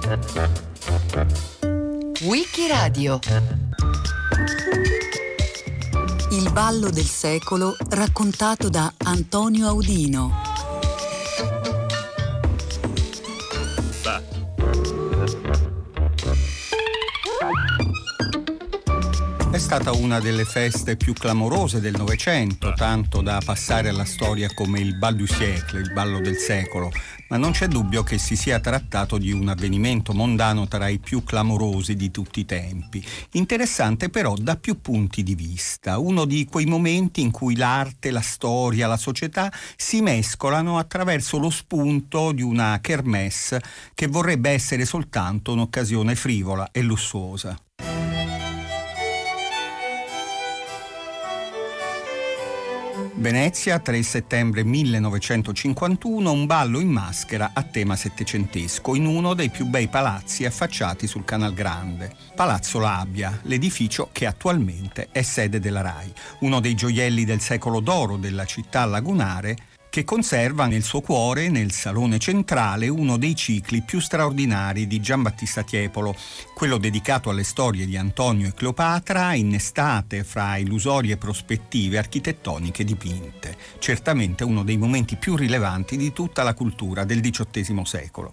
Wikiradio. Il ballo del secolo raccontato da Antonio Audino. È stata una delle feste più clamorose del Novecento, tanto da passare alla storia come il bal du siècle, il ballo del secolo, ma non c'è dubbio che si sia trattato di un avvenimento mondano tra i più clamorosi di tutti i tempi. Interessante però da più punti di vista, uno di quei momenti in cui l'arte, la storia, la società si mescolano attraverso lo spunto di una kermesse che vorrebbe essere soltanto un'occasione frivola e lussuosa. Venezia, 3 settembre 1951, un ballo in maschera a tema settecentesco in uno dei più bei palazzi affacciati sul Canal Grande. Palazzo Labia, l'edificio che attualmente è sede della RAI, uno dei gioielli del secolo d'oro della città lagunare, che conserva nel suo cuore, nel salone centrale, uno dei cicli più straordinari di Giambattista Tiepolo, quello dedicato alle storie di Antonio e Cleopatra, innestate fra illusorie prospettive architettoniche dipinte. Certamente uno dei momenti più rilevanti di tutta la cultura del XVIII secolo.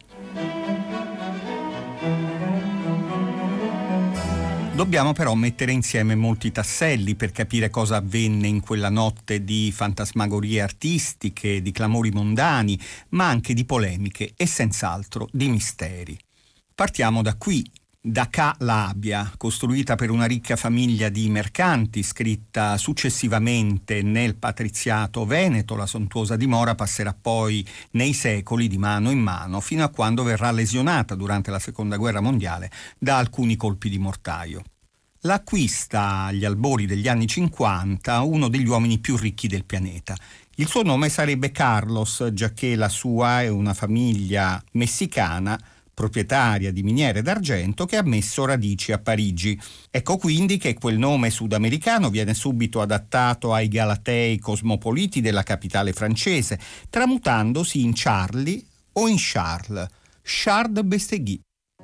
Dobbiamo però mettere insieme molti tasselli per capire cosa avvenne in quella notte di fantasmagorie artistiche, di clamori mondani, ma anche di polemiche e senz'altro di misteri. Partiamo da qui, da Ca' Labia, costruita per una ricca famiglia di mercanti, scritta successivamente nel patriziato veneto. La sontuosa dimora passerà poi nei secoli di mano in mano, fino a quando verrà lesionata durante la Seconda Guerra Mondiale da alcuni colpi di mortaio. L'acquista agli albori degli anni 50 uno degli uomini più ricchi del pianeta. Il suo nome sarebbe Carlos, giacché la sua è una famiglia messicana proprietaria di miniere d'argento che ha messo radici a Parigi. Ecco quindi che quel nome sudamericano viene subito adattato ai galatei cosmopoliti della capitale francese, tramutandosi in Charlie o in Charles. Charles de Bestegui.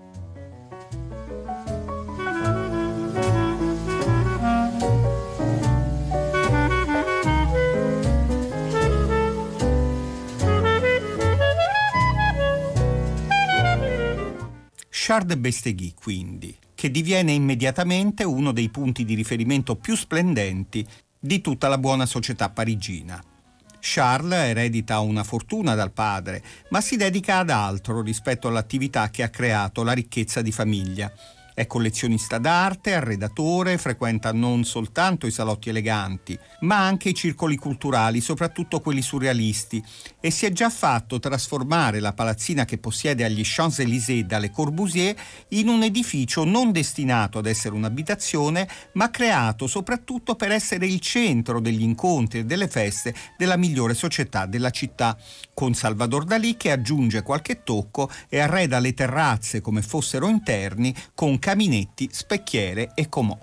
Charles de Bestegui, quindi, che diviene immediatamente uno dei punti di riferimento più splendenti di tutta la buona società parigina. Charles eredita una fortuna dal padre, ma si dedica ad altro rispetto all'attività che ha creato la ricchezza di famiglia. È collezionista d'arte, arredatore, frequenta non soltanto i salotti eleganti, ma anche i circoli culturali, soprattutto quelli surrealisti, e si è già fatto trasformare la palazzina che possiede agli Champs-Élysées da Le Corbusier in un edificio non destinato ad essere un'abitazione, ma creato soprattutto per essere il centro degli incontri e delle feste della migliore società della città, con Salvador Dalì che aggiunge qualche tocco e arreda le terrazze come fossero interni con caminetti, specchiere e comò.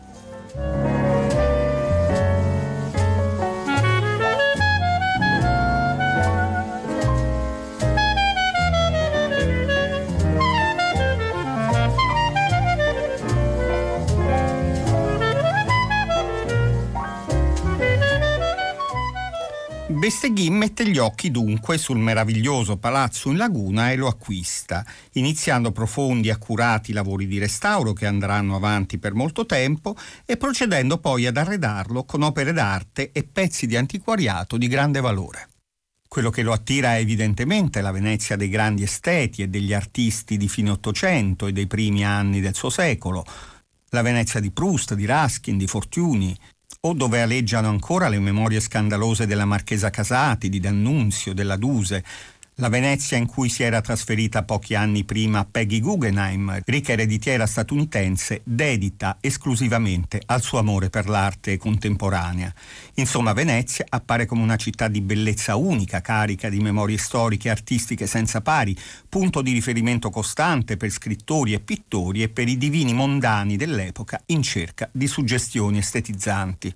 Bestegui mette gli occhi dunque sul meraviglioso palazzo in laguna e lo acquista, iniziando profondi e accurati lavori di restauro che andranno avanti per molto tempo e procedendo poi ad arredarlo con opere d'arte e pezzi di antiquariato di grande valore. Quello che lo attira è evidentemente la Venezia dei grandi esteti e degli artisti di fine Ottocento e dei primi anni del suo secolo, la Venezia di Proust, di Ruskin, di Fortuny, o dove aleggiano ancora le memorie scandalose della Marchesa Casati, di D'Annunzio, della Duse, la Venezia in cui si era trasferita pochi anni prima Peggy Guggenheim, ricca ereditiera statunitense, dedita esclusivamente al suo amore per l'arte contemporanea. Insomma, Venezia appare come una città di bellezza unica, carica di memorie storiche e artistiche senza pari, punto di riferimento costante per scrittori e pittori e per i divini mondani dell'epoca in cerca di suggestioni estetizzanti.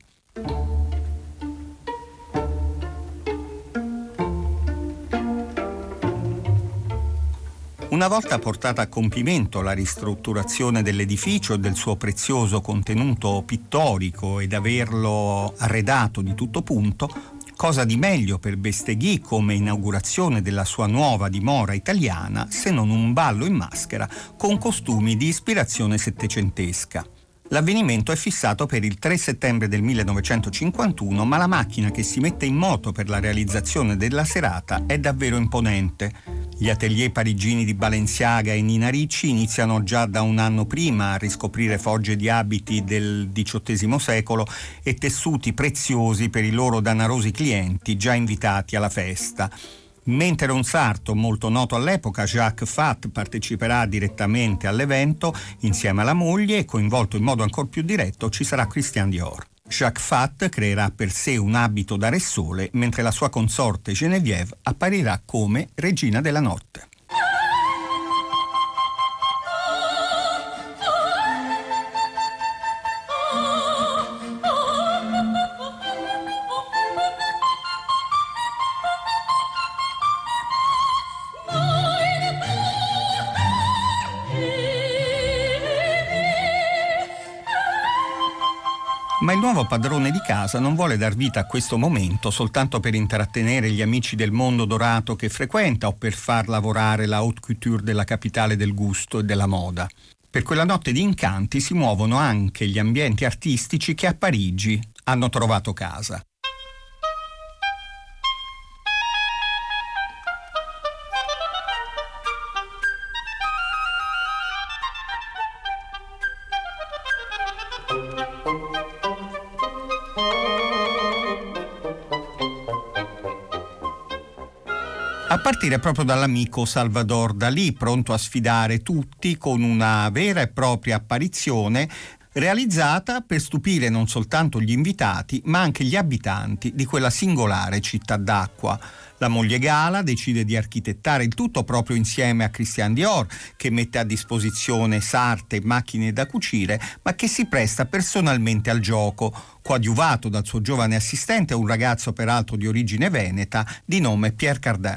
Una volta portata a compimento la ristrutturazione dell'edificio e del suo prezioso contenuto pittorico ed averlo arredato di tutto punto, cosa di meglio per Besteghi come inaugurazione della sua nuova dimora italiana se non un ballo in maschera con costumi di ispirazione settecentesca. L'avvenimento è fissato per il 3 settembre del 1951, ma la macchina che si mette in moto per la realizzazione della serata è davvero imponente. Gli atelier parigini di Balenciaga e Nina Ricci iniziano già da un anno prima a riscoprire fogge di abiti del XVIII secolo e tessuti preziosi per i loro danarosi clienti già invitati alla festa. Mentre un sarto molto noto all'epoca, Jacques Fath, parteciperà direttamente all'evento insieme alla moglie e coinvolto in modo ancora più diretto ci sarà Christian Dior. Jacques Fath creerà per sé un abito da re sole, mentre la sua consorte Geneviève apparirà come regina della notte. Ma il nuovo padrone di casa non vuole dar vita a questo momento soltanto per intrattenere gli amici del mondo dorato che frequenta o per far lavorare la haute couture della capitale del gusto e della moda. Per quella notte di incanti si muovono anche gli ambienti artistici che a Parigi hanno trovato casa. A partire proprio dall'amico Salvador Dalí, pronto a sfidare tutti con una vera e propria apparizione realizzata per stupire non soltanto gli invitati, ma anche gli abitanti di quella singolare città d'acqua. La moglie Gala decide di architettare il tutto proprio insieme a Christian Dior, che mette a disposizione sarte e macchine da cucire, ma che si presta personalmente al gioco, coadiuvato dal suo giovane assistente, un ragazzo peraltro di origine veneta, di nome Pierre Cardin.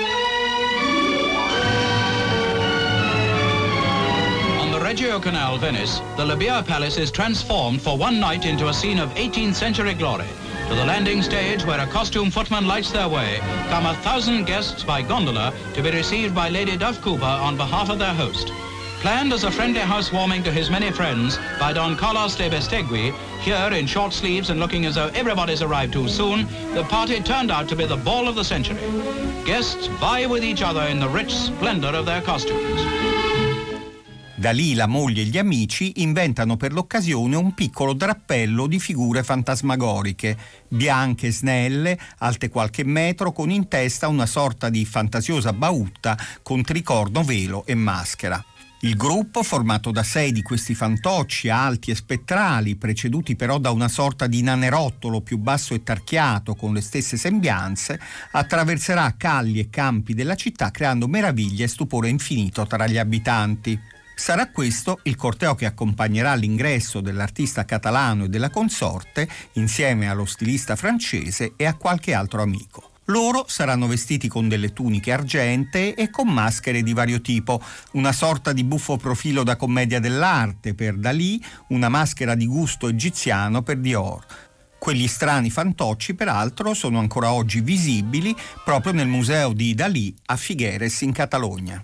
Reggio Canal, Venice, the Labia Palace is transformed for one night into a scene of 18th century glory. To the landing stage, where a costume footman lights their way, come 1,000 guests by gondola to be received by Lady Duff Cooper on behalf of their host. Planned as a friendly housewarming to his many friends by Don Carlos de Bestegui, here in short sleeves and looking as though everybody's arrived too soon, the party turned out to be the ball of the century. Guests vie with each other in the rich splendor of their costumes. Dalì, la moglie e gli amici inventano per l'occasione un piccolo drappello di figure fantasmagoriche, bianche, snelle, alte qualche metro, con in testa una sorta di fantasiosa bautta con tricorno, velo e maschera. Il gruppo, formato da 6 di questi fantocci alti e spettrali, preceduti però da una sorta di nanerottolo più basso e tarchiato con le stesse sembianze, attraverserà calli e campi della città creando meraviglia e stupore infinito tra gli abitanti. Sarà questo il corteo che accompagnerà l'ingresso dell'artista catalano e della consorte insieme allo stilista francese e a qualche altro amico. Loro saranno vestiti con delle tuniche argentee e con maschere di vario tipo, una sorta di buffo profilo da commedia dell'arte per Dalì, una maschera di gusto egiziano per Dior. Quegli strani fantocci, peraltro, sono ancora oggi visibili proprio nel museo di Dalì a Figueres in Catalogna.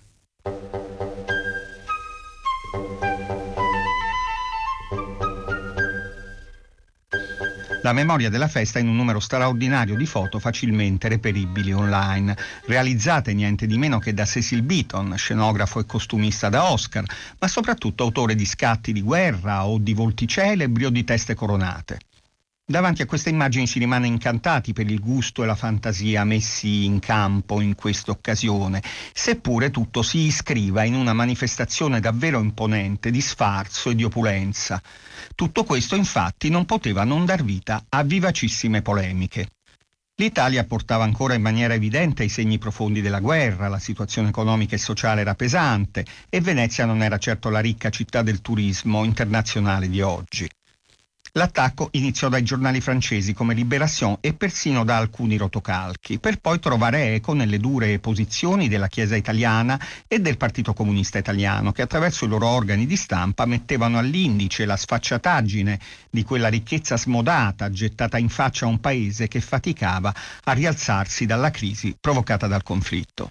La memoria della festa in un numero straordinario di foto facilmente reperibili online, realizzate niente di meno che da Cecil Beaton, scenografo e costumista da Oscar, ma soprattutto autore di scatti di guerra o di volti celebri o di teste coronate. Davanti a queste immagini si rimane incantati per il gusto e la fantasia messi in campo in questa occasione, seppure tutto si iscriva in una manifestazione davvero imponente di sfarzo e di opulenza. Tutto questo infatti non poteva non dar vita a vivacissime polemiche. L'Italia portava ancora in maniera evidente i segni profondi della guerra, la situazione economica e sociale era pesante e Venezia non era certo la ricca città del turismo internazionale di oggi. L'attacco iniziò dai giornali francesi come Libération e persino da alcuni rotocalchi, per poi trovare eco nelle dure posizioni della Chiesa italiana e del Partito Comunista Italiano, che attraverso i loro organi di stampa mettevano all'indice la sfacciataggine di quella ricchezza smodata gettata in faccia a un paese che faticava a rialzarsi dalla crisi provocata dal conflitto.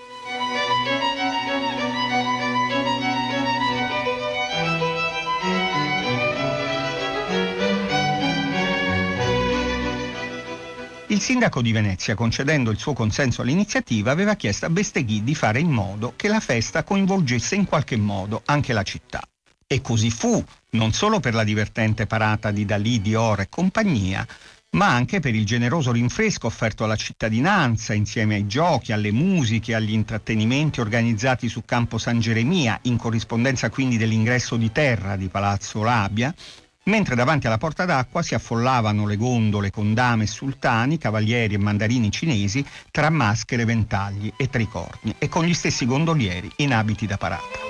Il sindaco di Venezia, concedendo il suo consenso all'iniziativa, aveva chiesto a Besteghi di fare in modo che la festa coinvolgesse in qualche modo anche la città. E così fu, non solo per la divertente parata di Dalì, Dior e compagnia, ma anche per il generoso rinfresco offerto alla cittadinanza, insieme ai giochi, alle musiche, agli intrattenimenti organizzati su Campo San Geremia, in corrispondenza quindi dell'ingresso di terra di Palazzo Labia, mentre davanti alla porta d'acqua si affollavano le gondole con dame e sultani, cavalieri e mandarini cinesi, tra maschere, ventagli e tricorni, e con gli stessi gondolieri in abiti da parata.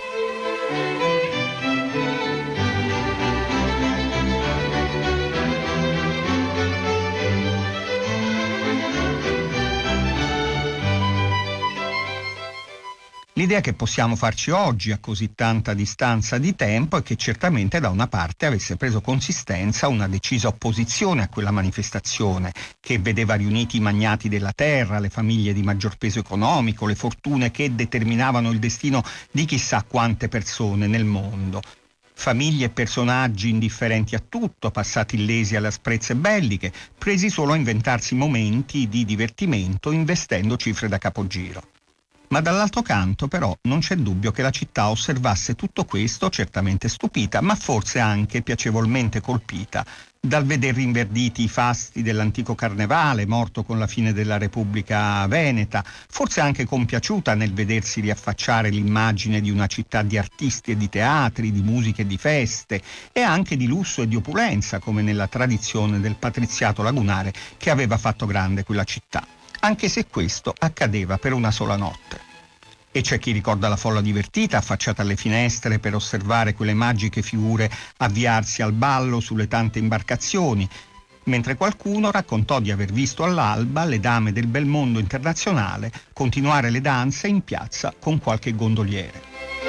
L'idea che possiamo farci oggi a così tanta distanza di tempo è che certamente da una parte avesse preso consistenza una decisa opposizione a quella manifestazione che vedeva riuniti i magnati della terra, le famiglie di maggior peso economico, le fortune che determinavano il destino di chissà quante persone nel mondo. Famiglie e personaggi indifferenti a tutto, passati illesi alle asprezze belliche, presi solo a inventarsi momenti di divertimento investendo cifre da capogiro. Ma dall'altro canto però non c'è dubbio che la città osservasse tutto questo, certamente stupita, ma forse anche piacevolmente colpita dal veder rinverditi i fasti dell'antico carnevale, morto con la fine della Repubblica Veneta, forse anche compiaciuta nel vedersi riaffacciare l'immagine di una città di artisti e di teatri, di musiche e di feste, e anche di lusso e di opulenza, come nella tradizione del patriziato lagunare che aveva fatto grande quella città, anche se questo accadeva per una sola notte. E c'è chi ricorda la folla divertita affacciata alle finestre per osservare quelle magiche figure avviarsi al ballo sulle tante imbarcazioni, mentre qualcuno raccontò di aver visto all'alba le dame del bel mondo internazionale continuare le danze in piazza con qualche gondoliere.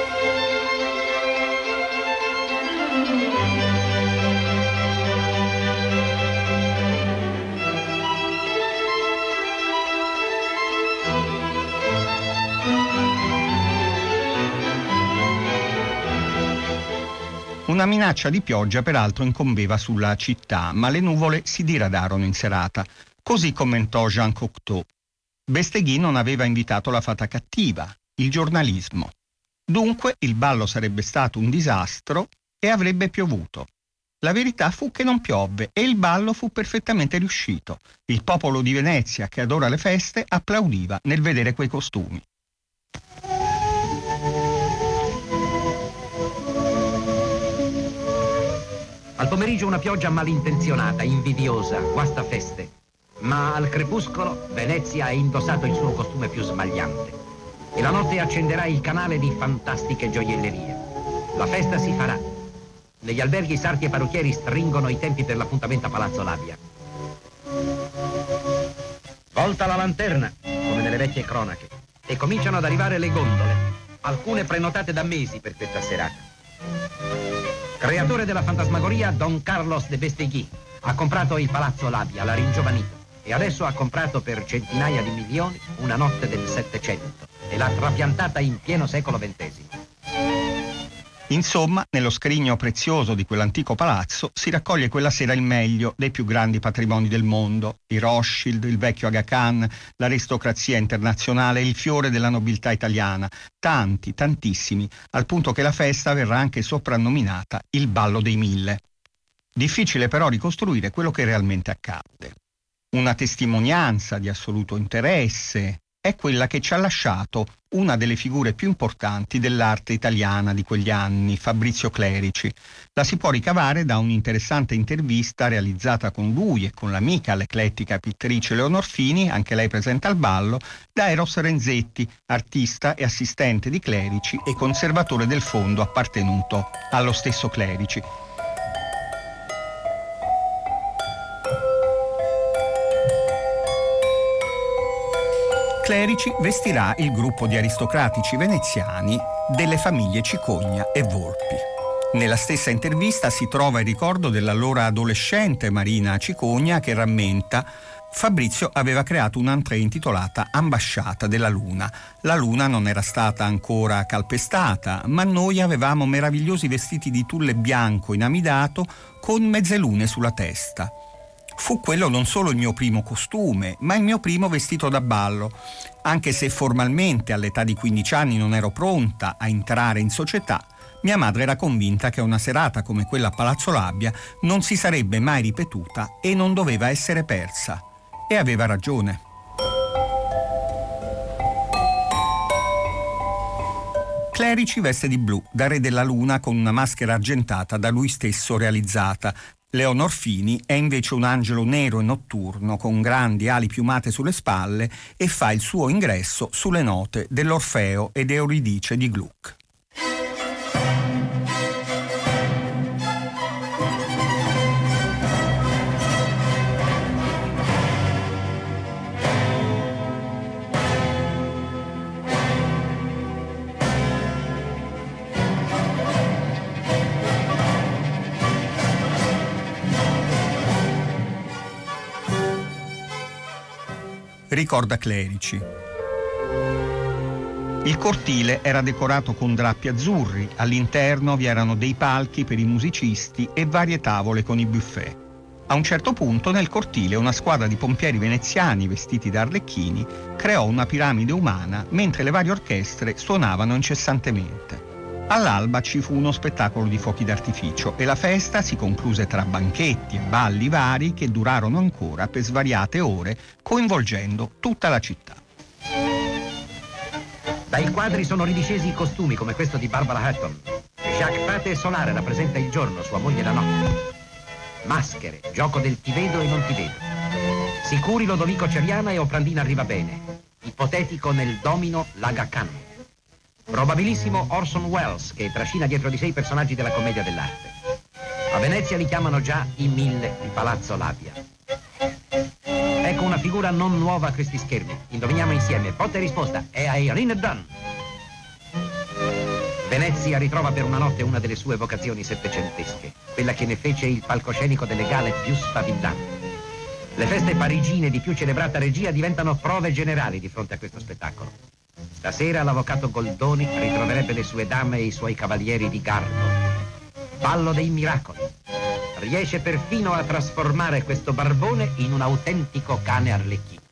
Una minaccia di pioggia peraltro incombeva sulla città, ma le nuvole si diradarono in serata. Così commentò Jean Cocteau. Besteghi non aveva invitato la fata cattiva, il giornalismo. Dunque il ballo sarebbe stato un disastro e avrebbe piovuto. La verità fu che non piovve e il ballo fu perfettamente riuscito. Il popolo di Venezia, che adora le feste, applaudiva nel vedere quei costumi. Al pomeriggio una pioggia malintenzionata, invidiosa, guastafeste. Ma al crepuscolo Venezia ha indossato il suo costume più smagliante. E la notte accenderà il canale di fantastiche gioiellerie. La festa si farà. Negli alberghi sarti e parrucchieri stringono i tempi per l'appuntamento a Palazzo Labia. Volta la lanterna, come nelle vecchie cronache. E cominciano ad arrivare le gondole, alcune prenotate da mesi per questa serata. Creatore della fantasmagoria, Don Carlos de Bestegui ha comprato il Palazzo Labia, l'ha ringiovanito e adesso ha comprato per centinaia di milioni una notte del Settecento e l'ha trapiantata in pieno secolo XX. Insomma, nello scrigno prezioso di quell'antico palazzo si raccoglie quella sera il meglio dei più grandi patrimoni del mondo, i Rothschild, il vecchio Aga Khan, l'aristocrazia internazionale, il fiore della nobiltà italiana, tanti, tantissimi, al punto che la festa verrà anche soprannominata il Ballo dei Mille. Difficile però ricostruire quello che realmente accadde. Una testimonianza di assoluto interesse è quella che ci ha lasciato una delle figure più importanti dell'arte italiana di quegli anni, Fabrizio Clerici. La si può ricavare da un'interessante intervista realizzata con lui e con l'amica, l'eclettica pittrice Leonor Fini, anche lei presente al ballo, da Eros Renzetti, artista e assistente di Clerici e conservatore del fondo appartenuto allo stesso Clerici. Clerici vestirà il gruppo di aristocratici veneziani delle famiglie Cicogna e Volpi. Nella stessa intervista si trova il ricordo dell'allora adolescente Marina Cicogna che rammenta: Fabrizio aveva creato un'entrée intitolata Ambasciata della Luna. La luna non era stata ancora calpestata, ma noi avevamo meravigliosi vestiti di tulle bianco inamidato con mezze lune sulla testa. Fu quello non solo il mio primo costume, ma il mio primo vestito da ballo, anche se formalmente all'età di 15 anni non ero pronta a entrare in società. Mia madre era convinta che una serata come quella a Palazzo Labbia non si sarebbe mai ripetuta e non doveva essere persa. E aveva ragione. Clerici veste di blu, da re della luna, con una maschera argentata da lui stesso realizzata. Leonor Fini è invece un angelo nero e notturno con grandi ali piumate sulle spalle e fa il suo ingresso sulle note dell'Orfeo ed Euridice di Gluck. Ricorda Clerici. Il cortile era decorato con drappi azzurri, all'interno vi erano dei palchi per i musicisti e varie tavole con i buffet. A un certo punto nel cortile una squadra di pompieri veneziani vestiti da arlecchini creò una piramide umana mentre le varie orchestre suonavano incessantemente. All'alba ci fu uno spettacolo di fuochi d'artificio e la festa si concluse tra banchetti e balli vari che durarono ancora per svariate ore, coinvolgendo tutta la città. Dai quadri sono ridiscesi i costumi come questo di Barbara Hutton. Jacques Pate Solare rappresenta il giorno, sua moglie la notte. Maschere, gioco del ti vedo e non ti vedo. Sicuri Lodovico Ceriana e Oprandina Arrivabene. Ipotetico nel domino l'Aga Khan. Probabilissimo Orson Welles, che trascina dietro di sé i personaggi della commedia dell'arte. A Venezia li chiamano già i 1000 di Palazzo Labbia. Ecco una figura non nuova a questi schermi. Indoviniamo insieme. Botta e risposta. È Irene Dunn. Venezia ritrova per una notte una delle sue vocazioni settecentesche, quella che ne fece il palcoscenico delle gale più sfavillanti. Le feste parigine di più celebrata regia diventano prove generali di fronte a questo spettacolo. Stasera l'avvocato Goldoni ritroverebbe le sue dame e i suoi cavalieri di garbo. Ballo dei miracoli. Riesce perfino a trasformare questo barbone in un autentico cane arlecchino.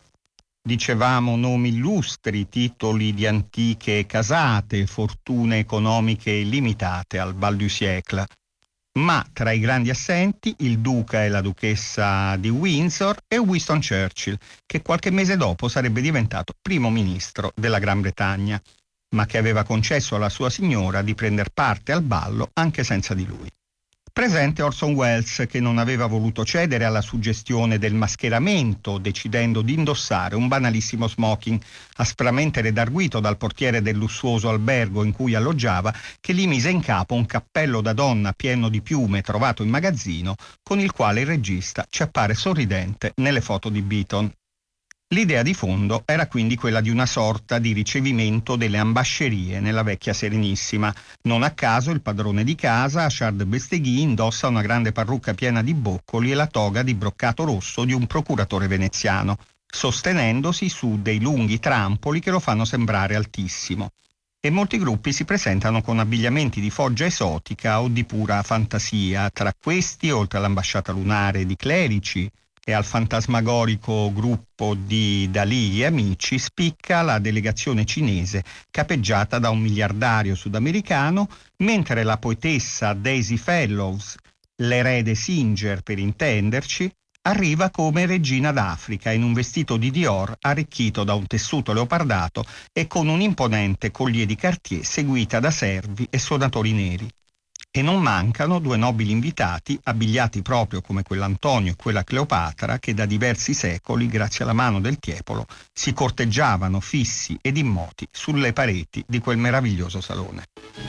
Dicevamo nomi illustri, titoli di antiche casate, fortune economiche illimitate al Bal du Siècle. Ma tra i grandi assenti il duca e la duchessa di Windsor e Winston Churchill, che qualche mese dopo sarebbe diventato primo ministro della Gran Bretagna, ma che aveva concesso alla sua signora di prender parte al ballo anche senza di lui. Presente Orson Welles, che non aveva voluto cedere alla suggestione del mascheramento, decidendo di indossare un banalissimo smoking, aspramente redarguito dal portiere del lussuoso albergo in cui alloggiava, che gli mise in capo un cappello da donna pieno di piume trovato in magazzino, con il quale il regista ci appare sorridente nelle foto di Beaton. L'idea di fondo era quindi quella di una sorta di ricevimento delle ambascerie nella vecchia Serenissima. Non a caso il padrone di casa, Charles Bestegui, indossa una grande parrucca piena di boccoli e la toga di broccato rosso di un procuratore veneziano, sostenendosi su dei lunghi trampoli che lo fanno sembrare altissimo. E molti gruppi si presentano con abbigliamenti di foggia esotica o di pura fantasia. Tra questi, oltre all'ambasciata lunare di Clerici e al fantasmagorico gruppo di Dalì e amici, spicca la delegazione cinese capeggiata da un miliardario sudamericano, mentre la poetessa Daisy Fellows, l'erede Singer per intenderci, arriva come regina d'Africa in un vestito di Dior arricchito da un tessuto leopardato e con un imponente collier di Cartier seguita da servi e suonatori neri. E non mancano due nobili invitati, abbigliati proprio come quell'Antonio e quella Cleopatra, che da diversi secoli, grazie alla mano del Tiepolo, si corteggiavano fissi ed immoti sulle pareti di quel meraviglioso salone.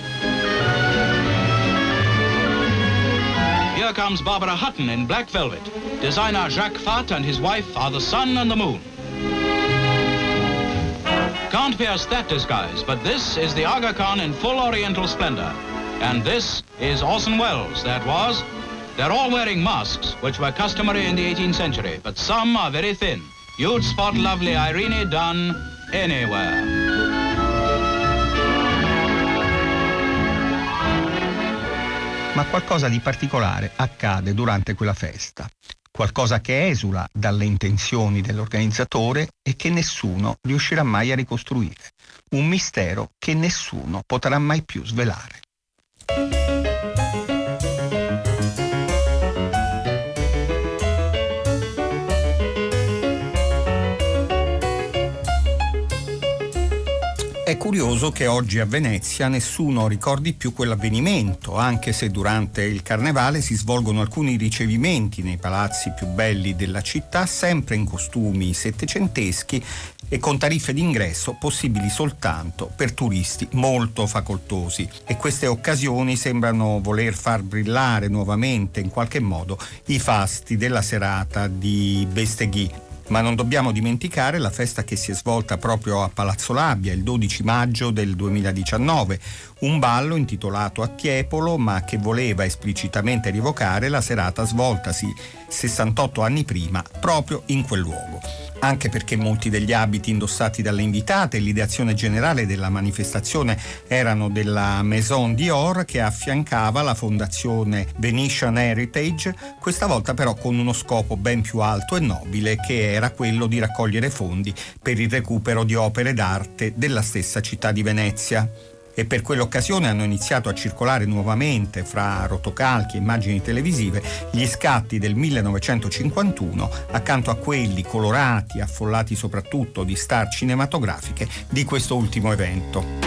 Here comes Barbara Hutton in black velvet. Designer Jacques Fat and his wife are the sun and the moon. can't pierce that disguise, but this is the Aga Khan in full Oriental splendor. And this is Orson Welles, that was. They're all wearing masks, which were customary in the 18th century, but some are very thin. You'd spot lovely Irene Dunne anywhere. Ma qualcosa di particolare accade durante quella festa. Qualcosa che esula dalle intenzioni dell'organizzatore e che nessuno riuscirà mai a ricostruire. Un mistero che nessuno potrà mai più svelare. È curioso che oggi a Venezia nessuno ricordi più quell'avvenimento, anche se durante il carnevale si svolgono alcuni ricevimenti nei palazzi più belli della città, sempre in costumi settecenteschi e con tariffe d'ingresso possibili soltanto per turisti molto facoltosi. E queste occasioni sembrano voler far brillare nuovamente in qualche modo i fasti della serata di Besteghi. Ma non dobbiamo dimenticare la festa che si è svolta proprio a Palazzo Labbia il 12 maggio del 2019, un ballo intitolato a Tiepolo ma che voleva esplicitamente rievocare la serata svoltasi 68 anni prima proprio in quel luogo. Anche perché molti degli abiti indossati dalle invitate e l'ideazione generale della manifestazione erano della Maison Dior, che affiancava la fondazione Venetian Heritage, questa volta però con uno scopo ben più alto e nobile, che era quello di raccogliere fondi per il recupero di opere d'arte della stessa città di Venezia. E per quell'occasione hanno iniziato a circolare nuovamente, fra rotocalchi e immagini televisive, gli scatti del 1951 accanto a quelli colorati, affollati soprattutto di star cinematografiche di questo ultimo evento.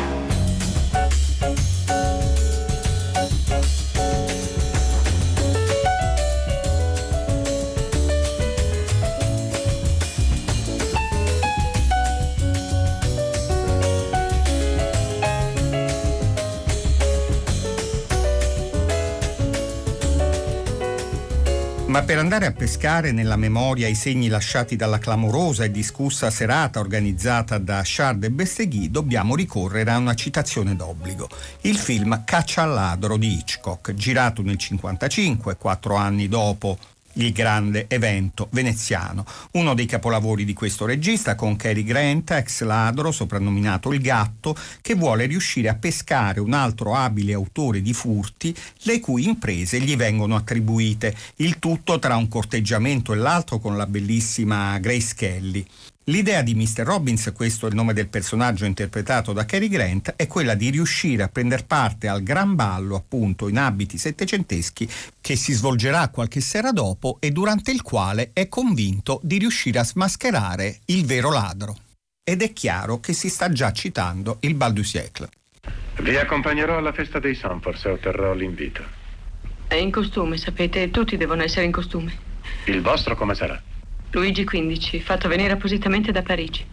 Ma per andare a pescare nella memoria i segni lasciati dalla clamorosa e discussa serata organizzata da Charles de Besteghi, dobbiamo ricorrere a una citazione d'obbligo. Il film Caccia al ladro di Hitchcock, girato nel 1955, 4 anni dopo il grande evento veneziano. Uno dei capolavori di questo regista, con Cary Grant, ex ladro soprannominato il Gatto, che vuole riuscire a pescare un altro abile autore di furti, le cui imprese gli vengono attribuite, il tutto tra un corteggiamento e l'altro con la bellissima Grace Kelly. L'idea di Mr. Robbins, questo è il nome del personaggio interpretato da Cary Grant, è quella di riuscire a prender parte al gran ballo, appunto in abiti settecenteschi, che si svolgerà qualche sera dopo e durante il quale è convinto di riuscire a smascherare il vero ladro. Ed è chiaro che si sta già citando il Bal du Siècle. Vi accompagnerò alla festa dei Sanford se otterrò l'invito. È in costume, sapete, tutti devono essere in costume. Il vostro come sarà? Luigi XV, fatto venire appositamente da Parigi.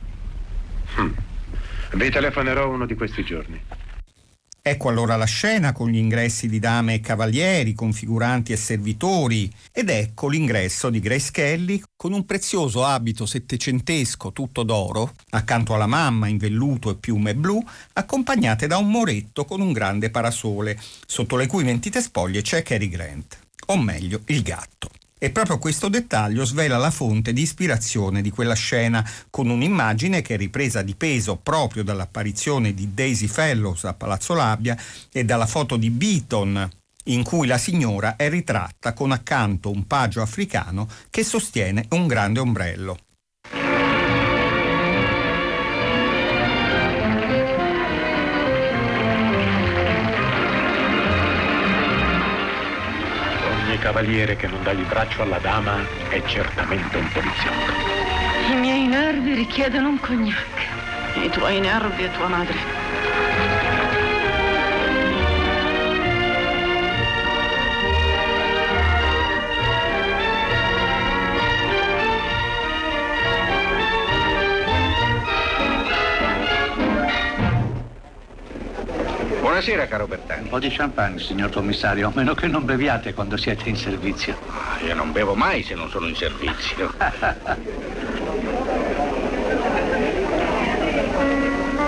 Vi telefonerò uno di questi giorni. Ecco allora la scena con gli ingressi di dame e cavalieri, configuranti e servitori, ed ecco l'ingresso di Grace Kelly con un prezioso abito settecentesco tutto d'oro, accanto alla mamma in velluto e piume blu, accompagnate da un moretto con un grande parasole, sotto le cui mentite spoglie c'è Cary Grant, o meglio il Gatto. E proprio questo dettaglio svela la fonte di ispirazione di quella scena, con un'immagine che è ripresa di peso proprio dall'apparizione di Daisy Fellows a Palazzo Labbia e dalla foto di Beaton, in cui la signora è ritratta con accanto un pagio africano che sostiene un grande ombrello. Cavaliere che non dà il braccio alla dama è certamente un poliziotto. I miei nervi richiedono un cognac. I tuoi nervi e tua madre. Buonasera, caro Bertani. Un po' di champagne, signor commissario, a meno che non beviate quando siete in servizio. Io non bevo mai se non sono in servizio.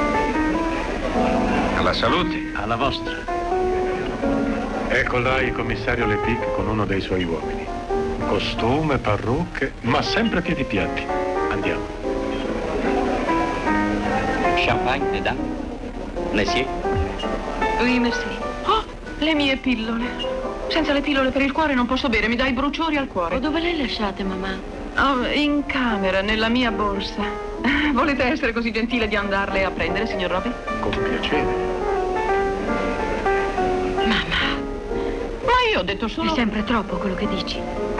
La salute. Alla vostra. Ecco là il commissario Lepic con uno dei suoi uomini. Costume, parrucche, ma sempre piedi piatti. Andiamo. Champagne, mesdames? Messieurs? Oui, merci. Oh, le mie pillole. Senza le pillole per il cuore non posso bere, mi dai bruciori al cuore. Dove le lasciate, mamma? Oh, in camera, nella mia borsa. Volete essere così gentile di andarle a prendere, signor Roby? Con piacere. Mamma. Ma io ho detto solo... È sempre troppo quello che dici.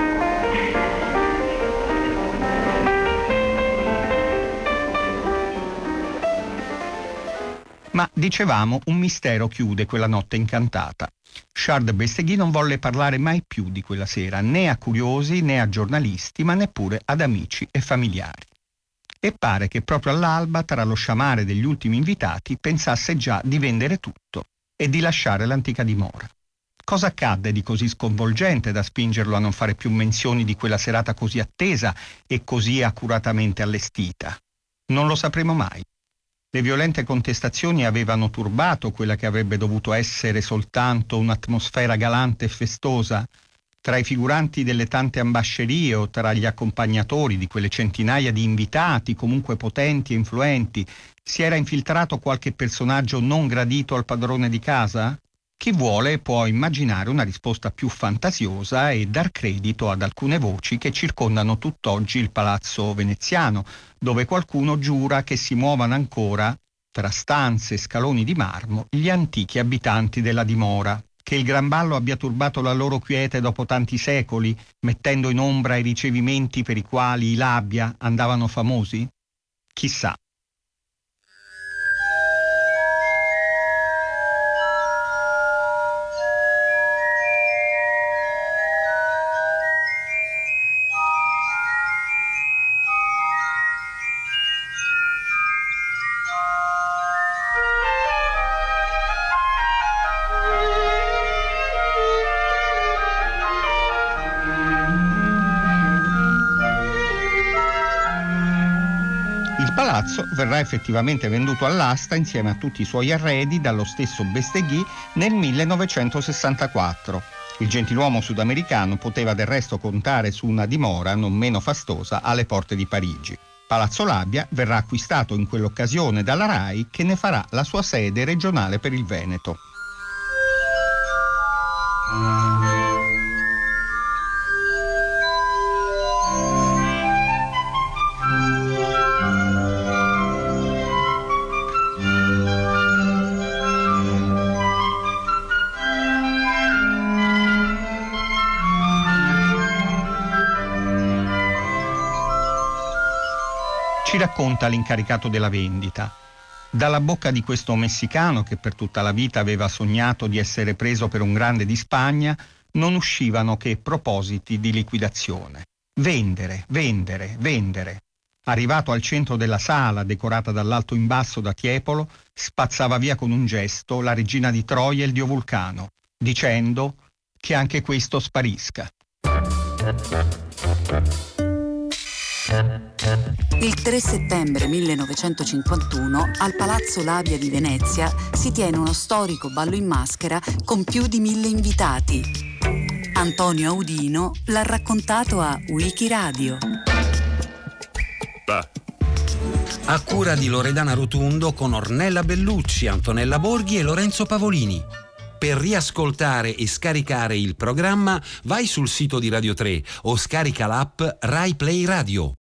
Ma dicevamo, un mistero chiude quella notte incantata. Charles de Besteguy non volle parlare mai più di quella sera, né a curiosi né a giornalisti, ma neppure ad amici e familiari. E pare che proprio all'alba, tra lo sciamare degli ultimi invitati, pensasse già di vendere tutto e di lasciare l'antica dimora. Cosa accadde di così sconvolgente da spingerlo a non fare più menzioni di quella serata così attesa e così accuratamente allestita? Non lo sapremo mai. Le violente contestazioni avevano turbato quella che avrebbe dovuto essere soltanto un'atmosfera galante e festosa. Tra i figuranti delle tante ambascerie o tra gli accompagnatori di quelle centinaia di invitati, comunque potenti e influenti, si era infiltrato qualche personaggio non gradito al padrone di casa? Chi vuole può immaginare una risposta più fantasiosa e dar credito ad alcune voci che circondano tutt'oggi il palazzo veneziano, dove qualcuno giura che si muovano ancora, tra stanze e scaloni di marmo, gli antichi abitanti della dimora, che il gran ballo abbia turbato la loro quiete dopo tanti secoli, mettendo in ombra i ricevimenti per i quali i Labbia andavano famosi? Chissà. Il palazzo verrà effettivamente venduto all'asta insieme a tutti i suoi arredi dallo stesso Besteguy nel 1964. Il gentiluomo sudamericano poteva del resto contare su una dimora non meno fastosa alle porte di Parigi. Palazzo Labbia verrà acquistato in quell'occasione dalla RAI, che ne farà la sua sede regionale per il Veneto. Ci racconta l'incaricato della vendita. Dalla bocca di questo messicano, che per tutta la vita aveva sognato di essere preso per un grande di Spagna, non uscivano che propositi di liquidazione. Vendere, vendere, vendere. Arrivato al centro della sala, decorata dall'alto in basso da Tiepolo, spazzava via con un gesto la regina di Troia e il dio Vulcano, dicendo che anche questo sparisca. Il 3 settembre 1951 al Palazzo Labbia di Venezia si tiene uno storico ballo in maschera con più di 1000 invitati. Antonio Audino l'ha raccontato a Wikiradio. A cura di Loredana Rotundo con Ornella Bellucci, Antonella Borghi e Lorenzo Pavolini. Per riascoltare e scaricare il programma vai sul sito di Radio 3 o scarica l'app Rai Play Radio.